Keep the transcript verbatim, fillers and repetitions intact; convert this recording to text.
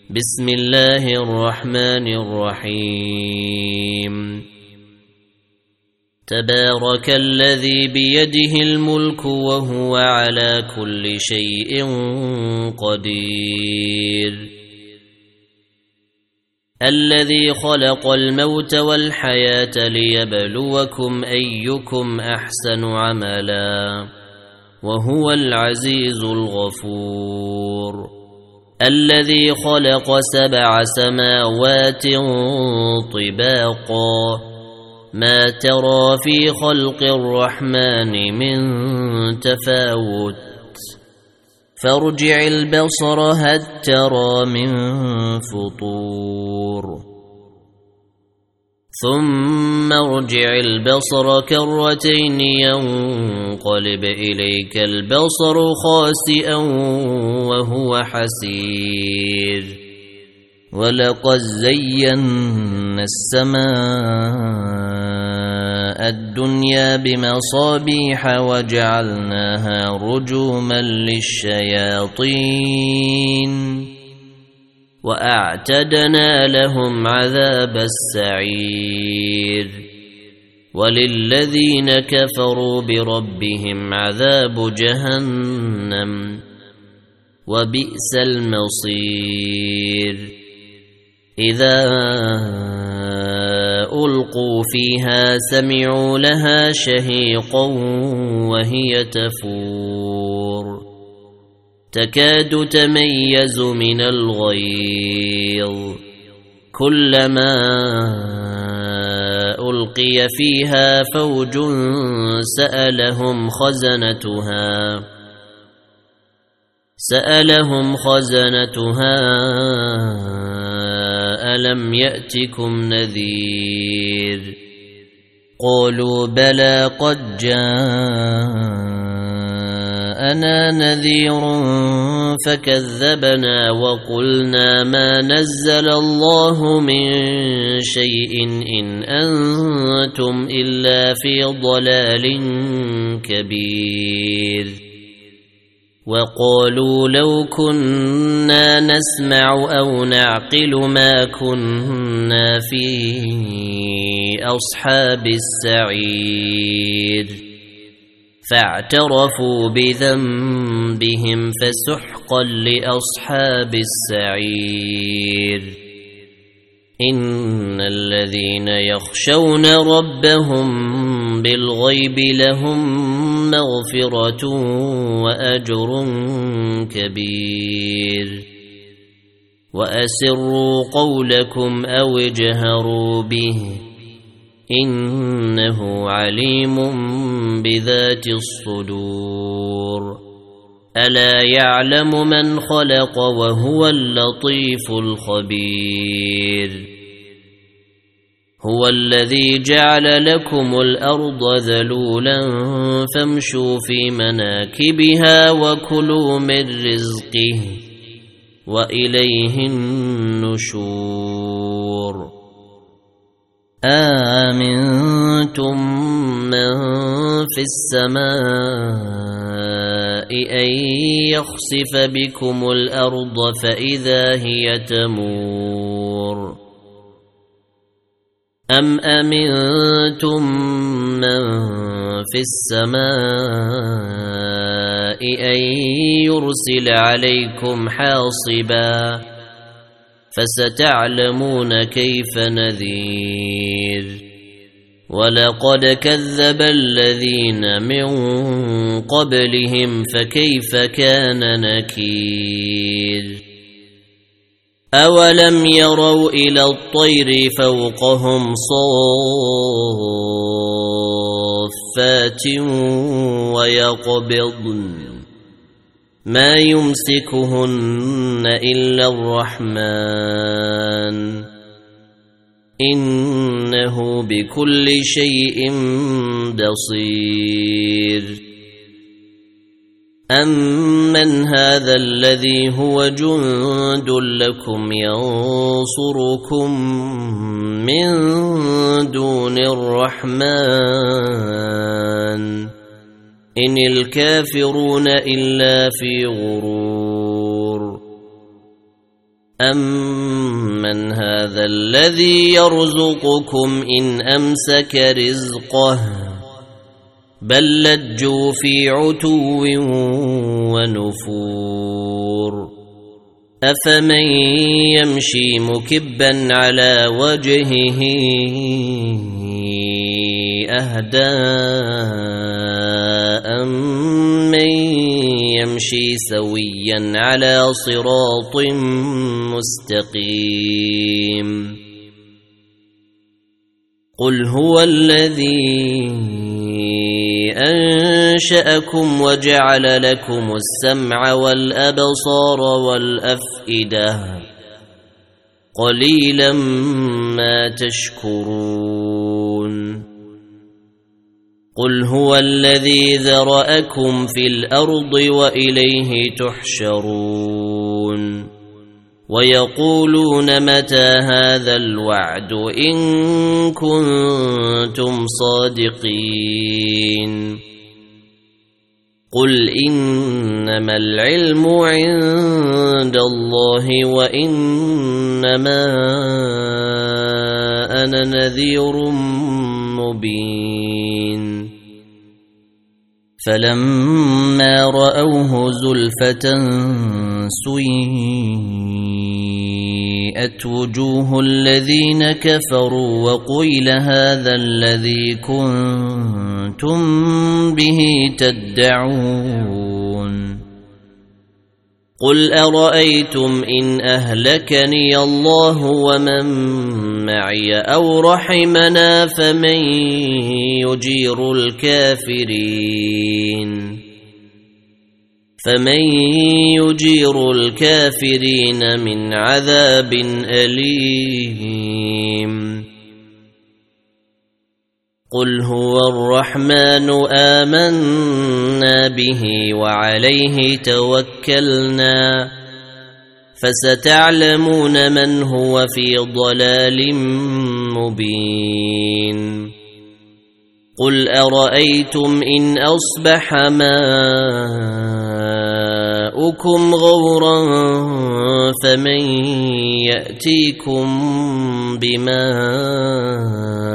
بسم الله الرحمن الرحيم تبارك الذي بيده الملك وهو على كل شيء قدير الذي خلق الموت والحياة ليبلوكم أيكم أحسن عملا وهو العزيز الغفور الذي خلق سبع سماوات طباقا ما ترى في خلق الرحمن من تفاوت فارجع البصر هل ترى من فطور ثم ارجع البصر كرتين ينقلب إليك البصر خاسئا وهو حسير ولقد زينا السماء الدنيا بمصابيح وجعلناها رجوما للشياطين وأعتدنا لهم عذاب السعير وللذين كفروا بربهم عذاب جهنم وبئس المصير إذا ألقوا فيها سمعوا لها شهيقا وهي تفور تكاد تميز من الغيظ كلما ألقي فيها فوج سألهم خزنتها سألهم خزنتها ألم يأتكم نذير قالوا بلى قد جاءنا نذير فكذبنا وقلنا ما نزل الله من شيء إن أنتم إلا في ضلال كبير وقالوا لو كنا نسمع أو نعقل ما كنا في أصحاب السعير فاعترفوا بذنبهم فسحقا لأصحاب السعير إن الذين يخشون ربهم بالغيب لهم مغفرة وأجر كبير وأسروا قولكم أو اجهروا به إنه عليم بذات الصدور ألا يعلم من خلق وهو اللطيف الخبير هو الذي جعل لكم الأرض ذلولا فامشوا في مناكبها وكلوا من رزقه وإليه النشور آمنتم من في السماء أن يخسف بكم الأرض فإذا هي تمور أم أمنتم من في السماء أن يرسل عليكم حاصبا فستعلمون كيف نذير ولقد كذب الذين من قبلهم فكيف كان نكير أولم يروا إلى الطير فوقهم صافات ويقبضن ما يمسكهن إلا الرحمن إنه بكل شيء بصير أمن هذا الذي هو جند لكم ينصركم من دون الرحمن إن الكافرون إلا في غرور أَمَّنْ هَذَا الَّذِي يَرْزُقُكُمْ إِنْ أَمْسَكَ رِزْقَهُ بَل لَّجُّوا فِي عُتُوٍّ وَنُفُورٍ أَفَمَن يَمْشِي مُكِبًّا عَلَى وَجْهِهِ أَهْدَىٰ أَمَّن يَمْشِي سَوِيًّا عَلَى صِرَاطٍ مُّسْتَقِيمٍ قُلْ هُوَ الَّذِي أَنشَأَكُمْ وَجَعَلَ لَكُمُ السَّمْعَ وَالْأَبْصَارَ وَالْأَفْئِدَةَ قَلِيلًا مَا تَشْكُرُونَ قُلْ هُوَ الَّذِي ذَرَأَكُمْ فِي الْأَرْضِ وَإِلَيْهِ تُحْشَرُونَ وَيَقُولُونَ مَتَى هَذَا الْوَعْدُ إِن كُنتُمْ صَادِقِينَ قُلْ إِنَّمَا الْعِلْمُ عِندَ اللَّهِ وَإِنَّمَا أَنَا نَذِيرٌ مُبِينٌ فَلَمَّا رَأَوْهُ زُلْفَةً سُيِّئَتْ وُجُوهُ الَّذِينَ كَفَرُوا وَقِيلَ هَذَا الَّذِي كُنتُم بِهِ تَدَّعُونَ قُلْ أَرَأَيْتُمْ إِنْ أَهْلَكَنِيَ اللَّهُ وَمَن مَّعِيَ أَوْ رَحِمَنَا فَمَن يُجِيرُ الْكَافِرِينَ فَمَن يُجِيرُ الْكَافِرِينَ مِنْ عَذَابٍ أَلِيمٍ قُلْ هُوَ الرَّحْمَنُ آمَنَّا بِهِ وَعَلَيْهِ تَوَكَّلْنَا فَسَتَعْلَمُونَ مَنْ هُوَ فِي ضَلَالٍ مُبِينٍ قُلْ أَرَأَيْتُمْ إِنْ أَصْبَحَ مَاؤُكُمْ غَوْرًا فَمَن يَأْتِيكُم بِمَاءٍ